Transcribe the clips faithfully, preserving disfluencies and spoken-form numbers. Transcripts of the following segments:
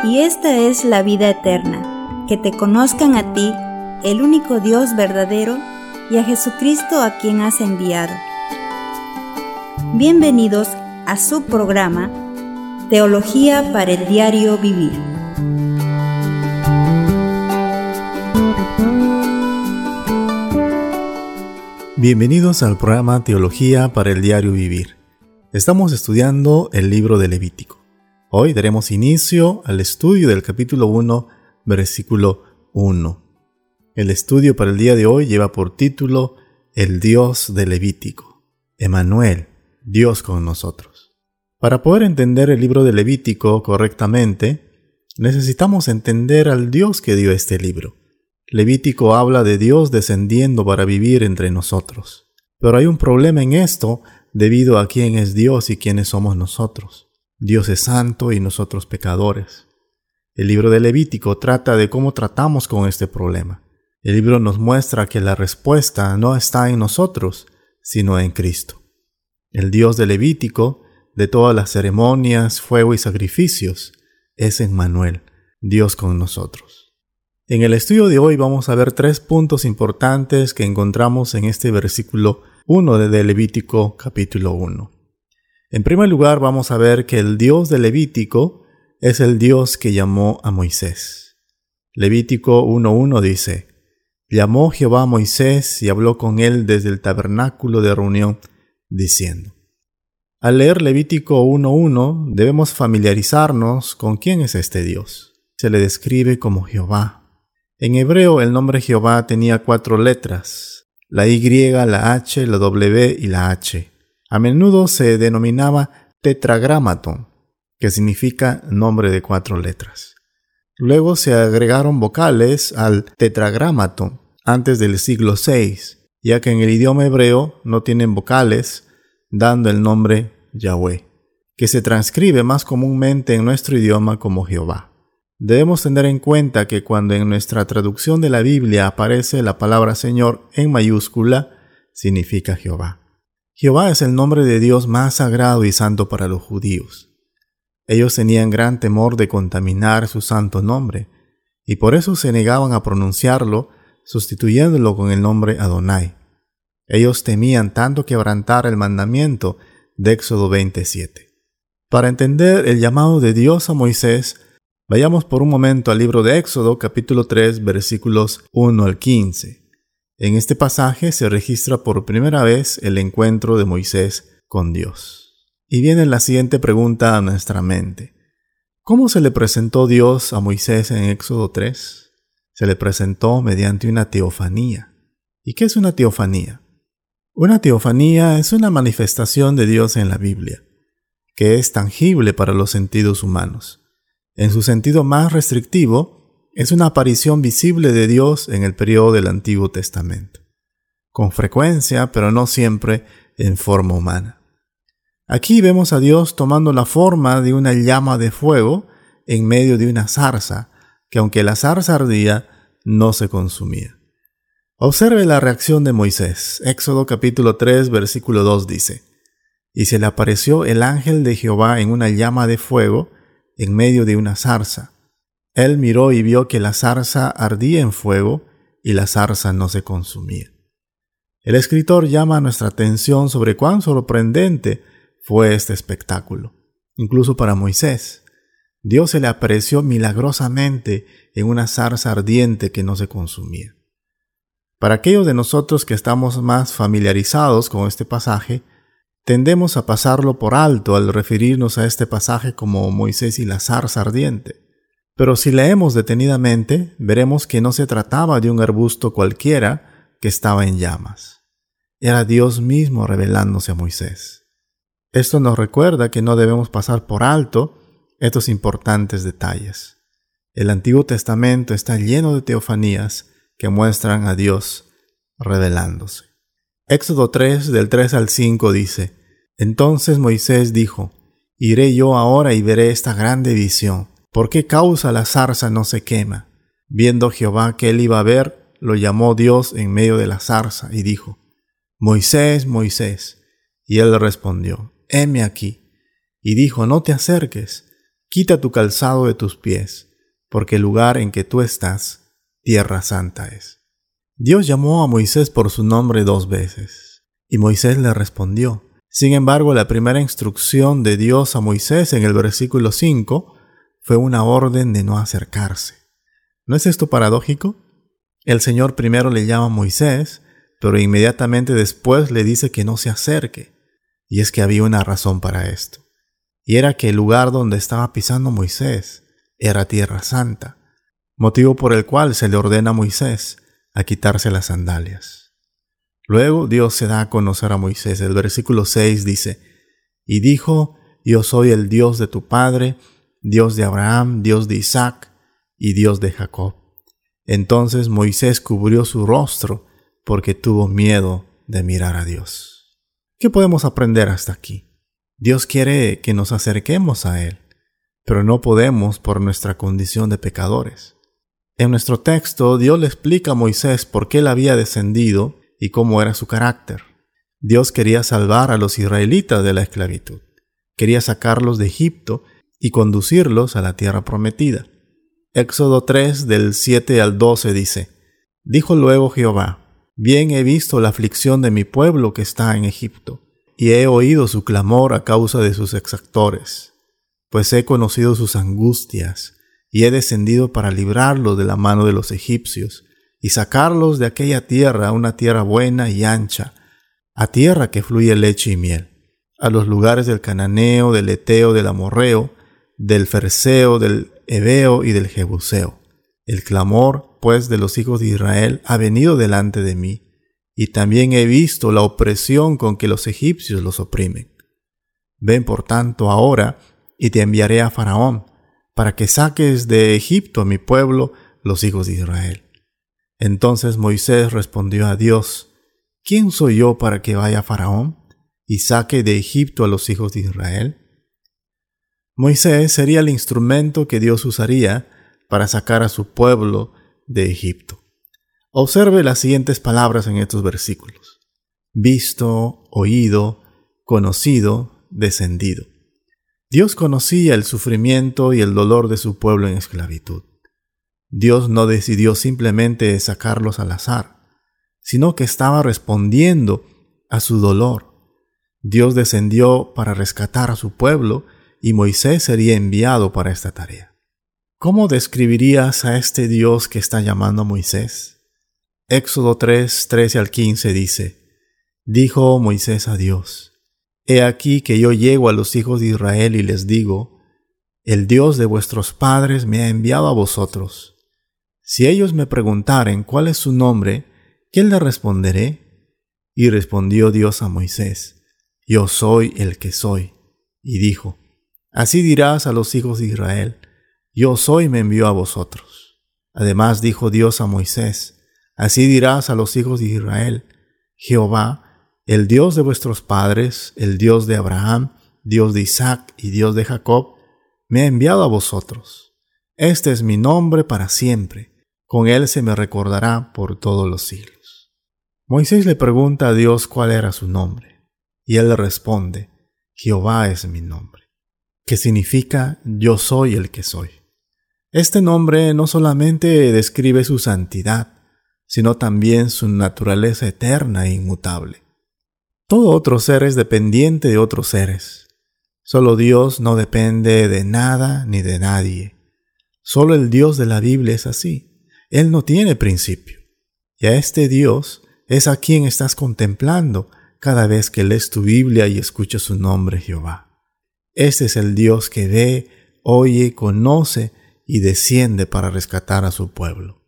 y esta es la vida eterna, que te conozcan a ti, el único Dios verdadero, y a Jesucristo a quien has enviado. Bienvenidos a su programa Teología para el Diario Vivir. Bienvenidos al programa Teología para el Diario Vivir. Estamos estudiando el libro de Levítico. Hoy daremos inicio al estudio del capítulo uno, versículo uno. El estudio para el día de hoy lleva por título El Dios de Levítico, Emmanuel, Dios con nosotros. Para poder entender el libro de Levítico correctamente, necesitamos entender al Dios que dio este libro. Levítico habla de Dios descendiendo para vivir entre nosotros. Pero hay un problema en esto debido a quién es Dios y quiénes somos nosotros. Dios es santo y nosotros pecadores. El libro de Levítico trata de cómo tratamos con este problema. El libro nos muestra que la respuesta no está en nosotros, sino en Cristo. El Dios de Levítico, de todas las ceremonias, fuego y sacrificios, es Emmanuel, Dios con nosotros. En el estudio de hoy vamos a ver tres puntos importantes que encontramos en este versículo uno de Levítico capítulo uno. En primer lugar vamos a ver que el Dios de Levítico es el Dios que llamó a Moisés. Levítico uno uno dice: Llamó Jehová a Moisés y habló con él desde el tabernáculo de reunión, diciendo. Al leer Levítico uno uno debemos familiarizarnos con quién es este Dios. Se le describe como Jehová. En hebreo el nombre Jehová tenía cuatro letras, la Y, la H, la W y la H. A menudo se denominaba tetragramaton, que significa nombre de cuatro letras. Luego se agregaron vocales al tetragramaton antes del siglo seis, ya que en el idioma hebreo no tienen vocales, dando el nombre Yahweh, que se transcribe más comúnmente en nuestro idioma como Jehová. Debemos tener en cuenta que cuando en nuestra traducción de la Biblia aparece la palabra Señor en mayúscula, significa Jehová. Jehová es el nombre de Dios más sagrado y santo para los judíos. Ellos tenían gran temor de contaminar su santo nombre, y por eso se negaban a pronunciarlo, sustituyéndolo con el nombre Adonai. Ellos temían tanto quebrantar el mandamiento de Éxodo veintisiete. Para entender el llamado de Dios a Moisés, vayamos por un momento al libro de Éxodo, capítulo tres, versículos uno al quince. En este pasaje se registra por primera vez el encuentro de Moisés con Dios. Y viene la siguiente pregunta a nuestra mente. ¿Cómo se le presentó Dios a Moisés en Éxodo tres? Se le presentó mediante una teofanía. ¿Y qué es una teofanía? Una teofanía es una manifestación de Dios en la Biblia, que es tangible para los sentidos humanos. En su sentido más restrictivo, es una aparición visible de Dios en el periodo del Antiguo Testamento. Con frecuencia, pero no siempre, en forma humana. Aquí vemos a Dios tomando la forma de una llama de fuego en medio de una zarza, que aunque la zarza ardía, no se consumía. Observe la reacción de Moisés. Éxodo capítulo tres, versículo dos dice: Y se le apareció el ángel de Jehová en una llama de fuego en medio de una zarza. Él miró y vio que la zarza ardía en fuego y la zarza no se consumía. El escritor llama nuestra atención sobre cuán sorprendente fue este espectáculo, incluso para Moisés. Dios se le apareció milagrosamente en una zarza ardiente que no se consumía. Para aquellos de nosotros que estamos más familiarizados con este pasaje, tendemos a pasarlo por alto al referirnos a este pasaje como Moisés y la zarza ardiente. Pero si leemos detenidamente, veremos que no se trataba de un arbusto cualquiera que estaba en llamas. Era Dios mismo revelándose a Moisés. Esto nos recuerda que no debemos pasar por alto estos importantes detalles. El Antiguo Testamento está lleno de teofanías que muestran a Dios revelándose. Éxodo tres, del tres al cinco dice: Entonces Moisés dijo: Iré yo ahora y veré esta grande visión. ¿Por qué causa la zarza no se quema? Viendo Jehová que él iba a ver, lo llamó Dios en medio de la zarza y dijo: Moisés, Moisés. Y él respondió: heme aquí. Y dijo: no te acerques, quita tu calzado de tus pies, porque el lugar en que tú estás, tierra santa es. Dios llamó a Moisés por su nombre dos veces, y Moisés le respondió. Sin embargo, la primera instrucción de Dios a Moisés en el versículo cinco fue una orden de no acercarse. ¿No es esto paradójico? El Señor primero le llama a Moisés, pero inmediatamente después le dice que no se acerque. Y es que había una razón para esto. Y era que el lugar donde estaba pisando Moisés era tierra santa, motivo por el cual se le ordena a Moisés a quitarse las sandalias. Luego Dios se da a conocer a Moisés. El versículo seis dice, y dijo, yo soy el Dios de tu padre, Dios de Abraham, Dios de Isaac y Dios de Jacob. Entonces Moisés cubrió su rostro porque tuvo miedo de mirar a Dios. ¿Qué podemos aprender hasta aquí? Dios quiere que nos acerquemos a Él, pero no podemos por nuestra condición de pecadores. En nuestro texto, Dios le explica a Moisés por qué Él había descendido y cómo era su carácter. Dios quería salvar a los israelitas de la esclavitud. Quería sacarlos de Egipto y conducirlos a la tierra prometida. Éxodo tres, del siete al doce dice, dijo luego Jehová, bien he visto la aflicción de mi pueblo que está en Egipto, y he oído su clamor a causa de sus exactores, pues he conocido sus angustias, y he descendido para librarlos de la mano de los egipcios, y sacarlos de aquella tierra a una tierra buena y ancha, a tierra que fluye leche y miel, a los lugares del cananeo, del eteo, del amorreo, del ferseo, del heveo y del jebuseo. El clamor, pues, de los hijos de Israel ha venido delante de mí, y también he visto la opresión con que los egipcios los oprimen. Ven por tanto ahora, y te enviaré a Faraón, para que saques de Egipto a mi pueblo, los hijos de Israel. Entonces Moisés respondió a Dios, ¿quién soy yo para que vaya a Faraón y saque de Egipto a los hijos de Israel? Moisés sería el instrumento que Dios usaría para sacar a su pueblo de Egipto. Observe las siguientes palabras en estos versículos. Visto, oído, conocido, descendido. Dios conocía el sufrimiento y el dolor de su pueblo en esclavitud. Dios no decidió simplemente sacarlos al azar, sino que estaba respondiendo a su dolor. Dios descendió para rescatar a su pueblo y Moisés sería enviado para esta tarea. ¿Cómo describirías a este Dios que está llamando a Moisés? Éxodo tres, trece al quince dice, dijo Moisés a Dios, he aquí que yo llego a los hijos de Israel y les digo, el Dios de vuestros padres me ha enviado a vosotros. Si ellos me preguntaren cuál es su nombre, ¿qué le responderé? Y respondió Dios a Moisés, yo soy el que soy. Y dijo, así dirás a los hijos de Israel, yo soy me envió a vosotros. Además dijo Dios a Moisés, así dirás a los hijos de Israel, Jehová, el Dios de vuestros padres, el Dios de Abraham, Dios de Isaac y Dios de Jacob, me ha enviado a vosotros. Este es mi nombre para siempre, con él se me recordará por todos los siglos. Moisés le pregunta a Dios cuál era su nombre, y él le responde, Jehová es mi nombre, que significa yo soy el que soy. Este nombre no solamente describe su santidad, sino también su naturaleza eterna e inmutable. Todo otro ser es dependiente de otros seres. Solo Dios no depende de nada ni de nadie. Solo el Dios de la Biblia es así. Él no tiene principio. Y a este Dios es a quien estás contemplando cada vez que lees tu Biblia y escuchas su nombre, Jehová. Este es el Dios que ve, oye, conoce y desciende para rescatar a su pueblo.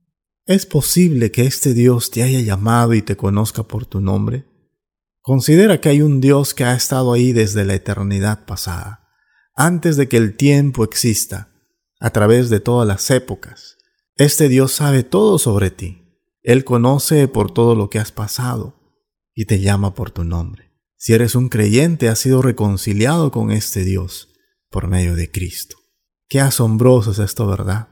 ¿Es posible que este Dios te haya llamado y te conozca por tu nombre? Considera que hay un Dios que ha estado ahí desde la eternidad pasada, antes de que el tiempo exista, a través de todas las épocas. Este Dios sabe todo sobre ti. Él conoce por todo lo que has pasado y te llama por tu nombre. Si eres un creyente, has sido reconciliado con este Dios por medio de Cristo. Qué asombroso es esto, ¿verdad?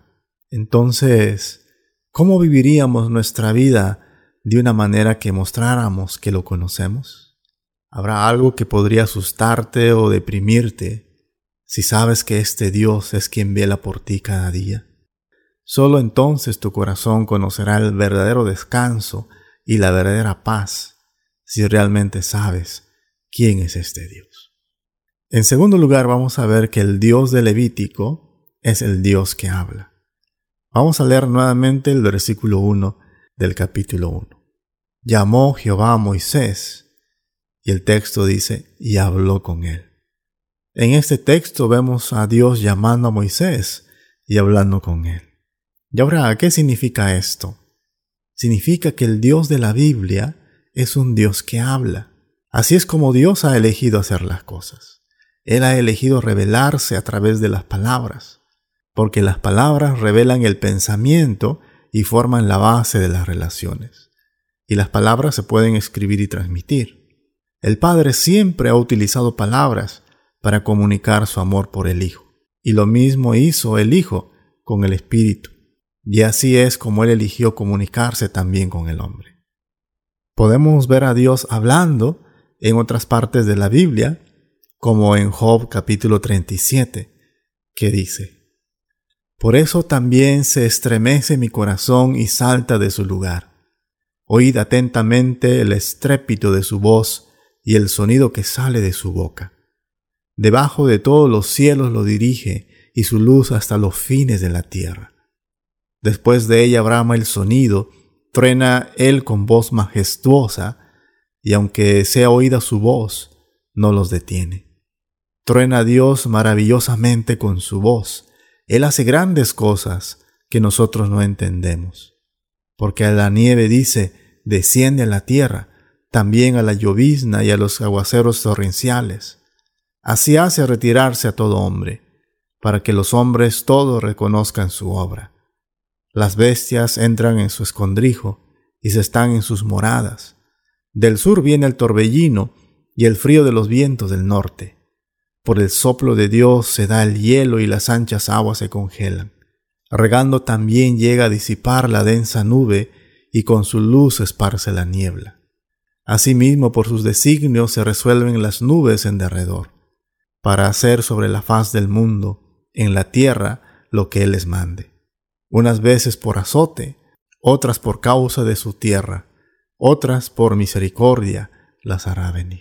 Entonces, ¿cómo viviríamos nuestra vida de una manera que mostráramos que lo conocemos? ¿Habrá algo que podría asustarte o deprimirte si sabes que este Dios es quien vela por ti cada día? Solo entonces tu corazón conocerá el verdadero descanso y la verdadera paz, si realmente sabes quién es este Dios. En segundo lugar, vamos a ver que el Dios de Levítico es el Dios que habla. Vamos a leer nuevamente el versículo uno del capítulo uno. Llamó Jehová a Moisés, y el texto dice, y habló con él. En este texto vemos a Dios llamando a Moisés y hablando con él. Y ahora, ¿qué significa esto? Significa que el Dios de la Biblia es un Dios que habla. Así es como Dios ha elegido hacer las cosas. Él ha elegido revelarse a través de las palabras, porque las palabras revelan el pensamiento y forman la base de las relaciones. Y las palabras se pueden escribir y transmitir. El Padre siempre ha utilizado palabras para comunicar su amor por el Hijo. Y lo mismo hizo el Hijo con el Espíritu. Y así es como Él eligió comunicarse también con el hombre. Podemos ver a Dios hablando en otras partes de la Biblia, como en Job capítulo treinta y siete, que dice: Por eso también se estremece mi corazón y salta de su lugar. Oíd atentamente el estrépito de su voz y el sonido que sale de su boca. Debajo de todos los cielos lo dirige y su luz hasta los fines de la tierra. Después de ella brama el sonido, truena él con voz majestuosa, y aunque sea oída su voz, no los detiene. Truena Dios maravillosamente con su voz. Él hace grandes cosas que nosotros no entendemos. Porque a la nieve dice, desciende a la tierra, también a la llovizna y a los aguaceros torrenciales. Así hace retirarse a todo hombre, para que los hombres todos reconozcan su obra. Las bestias entran en su escondrijo y se están en sus moradas. Del sur viene el torbellino y el frío de los vientos del norte. Por el soplo de Dios se da el hielo y las anchas aguas se congelan. Regando también llega a disipar la densa nube y con su luz esparce la niebla. Asimismo, por sus designios se resuelven las nubes en derredor, para hacer sobre la faz del mundo, en la tierra, lo que Él les mande. Unas veces por azote, otras por causa de su tierra, otras por misericordia las hará venir.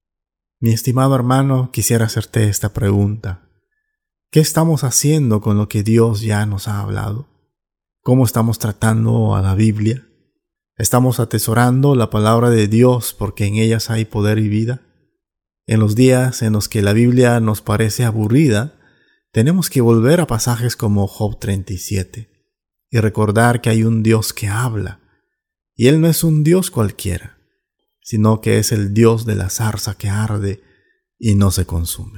Mi estimado hermano, quisiera hacerte esta pregunta. ¿Qué estamos haciendo con lo que Dios ya nos ha hablado? ¿Cómo estamos tratando a la Biblia? ¿Estamos atesorando la palabra de Dios porque en ellas hay poder y vida? En los días en los que la Biblia nos parece aburrida, tenemos que volver a pasajes como Job treinta y siete y recordar que hay un Dios que habla. Y Él no es un Dios cualquiera, sino que es el Dios de la zarza que arde y no se consume.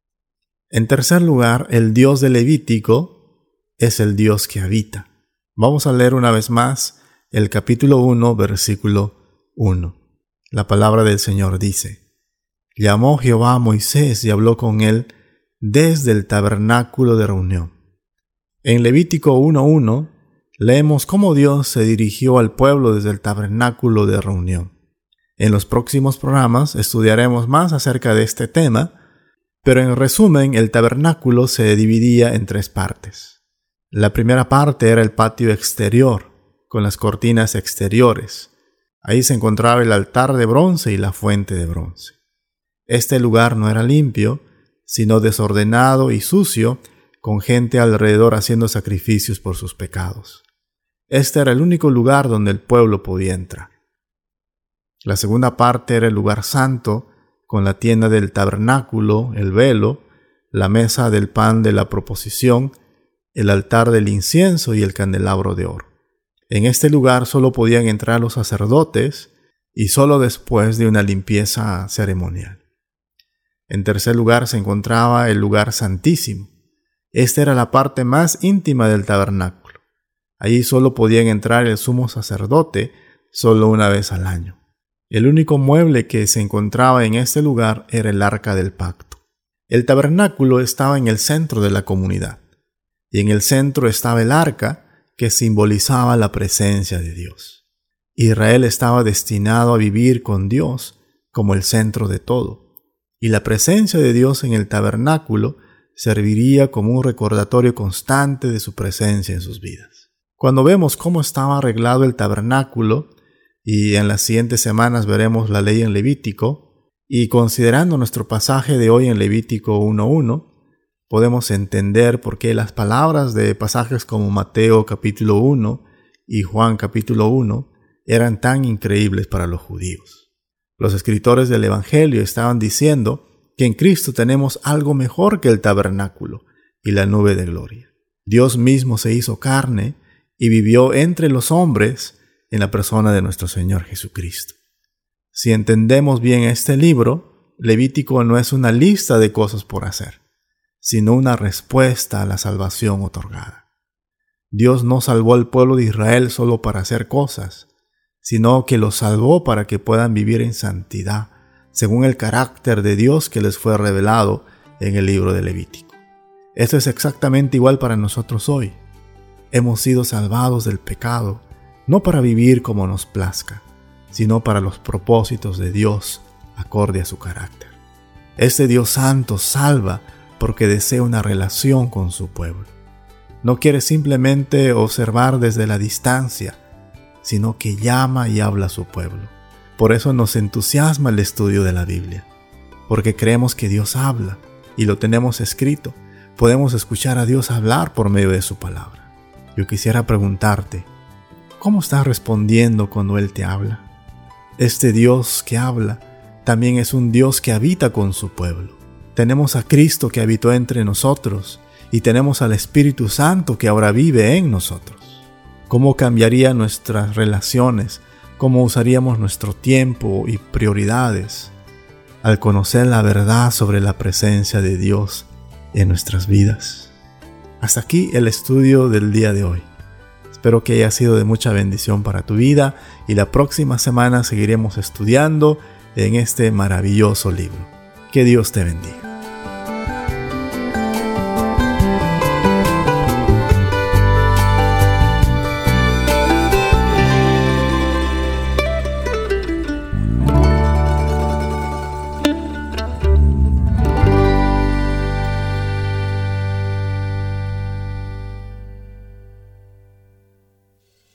En tercer lugar, el Dios de Levítico es el Dios que habita. Vamos a leer una vez más el capítulo uno, versículo uno. La palabra del Señor dice: Llamó Jehová a Moisés y habló con él desde el tabernáculo de reunión. En Levítico uno uno leemos cómo Dios se dirigió al pueblo desde el tabernáculo de reunión. En los próximos programas estudiaremos más acerca de este tema, pero en resumen, el tabernáculo se dividía en tres partes. La primera parte era el patio exterior, con las cortinas exteriores. Ahí se encontraba el altar de bronce y la fuente de bronce. Este lugar no era limpio, sino desordenado y sucio, con gente alrededor haciendo sacrificios por sus pecados. Este era el único lugar donde el pueblo podía entrar. La segunda parte era el lugar santo, con la tienda del tabernáculo, el velo, la mesa del pan de la proposición, el altar del incienso y el candelabro de oro. En este lugar solo podían entrar los sacerdotes y solo después de una limpieza ceremonial. En tercer lugar se encontraba el lugar santísimo. Esta era la parte más íntima del tabernáculo. Allí solo podían entrar el sumo sacerdote solo una vez al año. El único mueble que se encontraba en este lugar era el arca del pacto. El tabernáculo estaba en el centro de la comunidad, y en el centro estaba el arca, que simbolizaba la presencia de Dios. Israel estaba destinado a vivir con Dios como el centro de todo, y la presencia de Dios en el tabernáculo serviría como un recordatorio constante de su presencia en sus vidas. Cuando vemos cómo estaba arreglado el tabernáculo, y en las siguientes semanas veremos la ley en Levítico, y considerando nuestro pasaje de hoy en Levítico uno uno, podemos entender por qué las palabras de pasajes como Mateo capítulo uno y Juan capítulo uno eran tan increíbles para los judíos. Los escritores del Evangelio estaban diciendo que en Cristo tenemos algo mejor que el tabernáculo y la nube de gloria. Dios mismo se hizo carne y vivió entre los hombres en la persona de nuestro Señor Jesucristo. Si entendemos bien este libro, Levítico no es una lista de cosas por hacer, sino una respuesta a la salvación otorgada. Dios no salvó al pueblo de Israel solo para hacer cosas, sino que los salvó para que puedan vivir en santidad, según el carácter de Dios que les fue revelado en el libro de Levítico. Esto es exactamente igual para nosotros hoy. Hemos sido salvados del pecado, no para vivir como nos plazca, sino para los propósitos de Dios acorde a su carácter. Este Dios santo salva porque desea una relación con su pueblo. No quiere simplemente observar desde la distancia, sino que llama y habla a su pueblo. Por eso nos entusiasma el estudio de la Biblia, porque creemos que Dios habla y lo tenemos escrito. Podemos escuchar a Dios hablar por medio de su palabra. Yo quisiera preguntarte, ¿cómo estás respondiendo cuando Él te habla? Este Dios que habla también es un Dios que habita con su pueblo. Tenemos a Cristo que habitó entre nosotros y tenemos al Espíritu Santo que ahora vive en nosotros. ¿Cómo cambiarían nuestras relaciones? ¿Cómo usaríamos nuestro tiempo y prioridades al conocer la verdad sobre la presencia de Dios en nuestras vidas? Hasta aquí el estudio del día de hoy. Espero que haya sido de mucha bendición para tu vida y la próxima semana seguiremos estudiando en este maravilloso libro. Que Dios te bendiga.